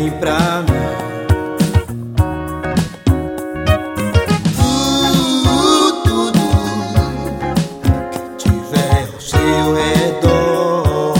vem pra mim. Tudo que tiver ao seu redor,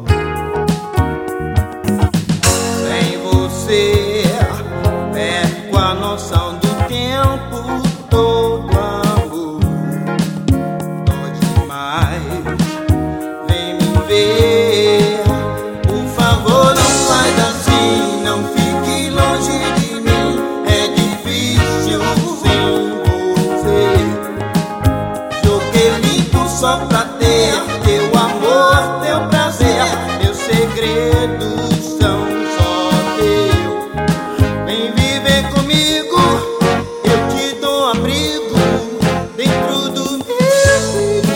sem você perco a noção do tempo todo. Amor, dói demais, vem me ver. Por favor, não faz assim, não fique longe de mim. É difícil sem você. Joguei limpo só pra ter teu amor, teu prazer. Meus segredos são só teus. Vem viver comigo, eu te dou abrigo dentro do meu peito.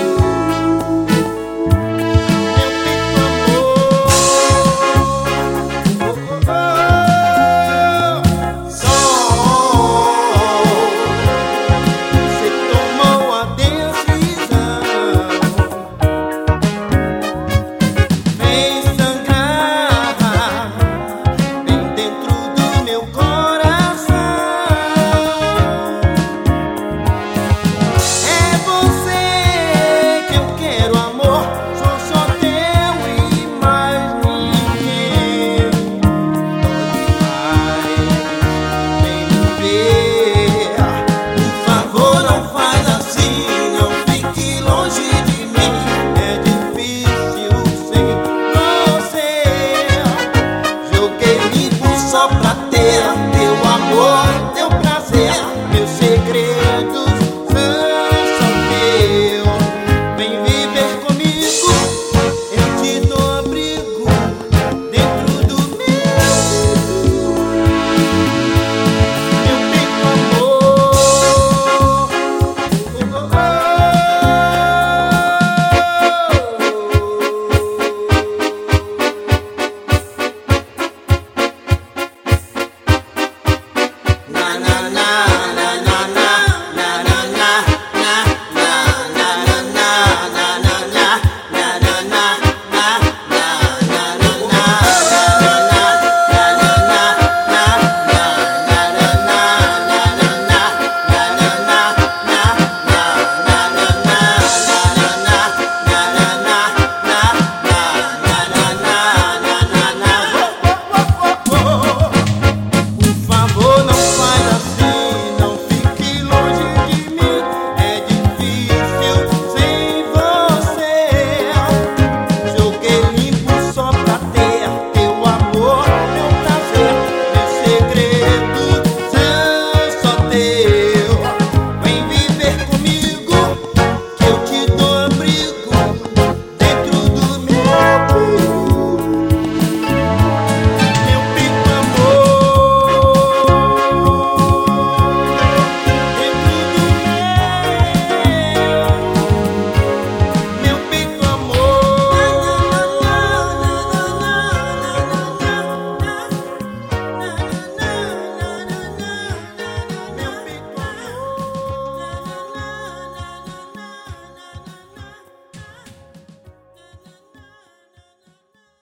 Só pra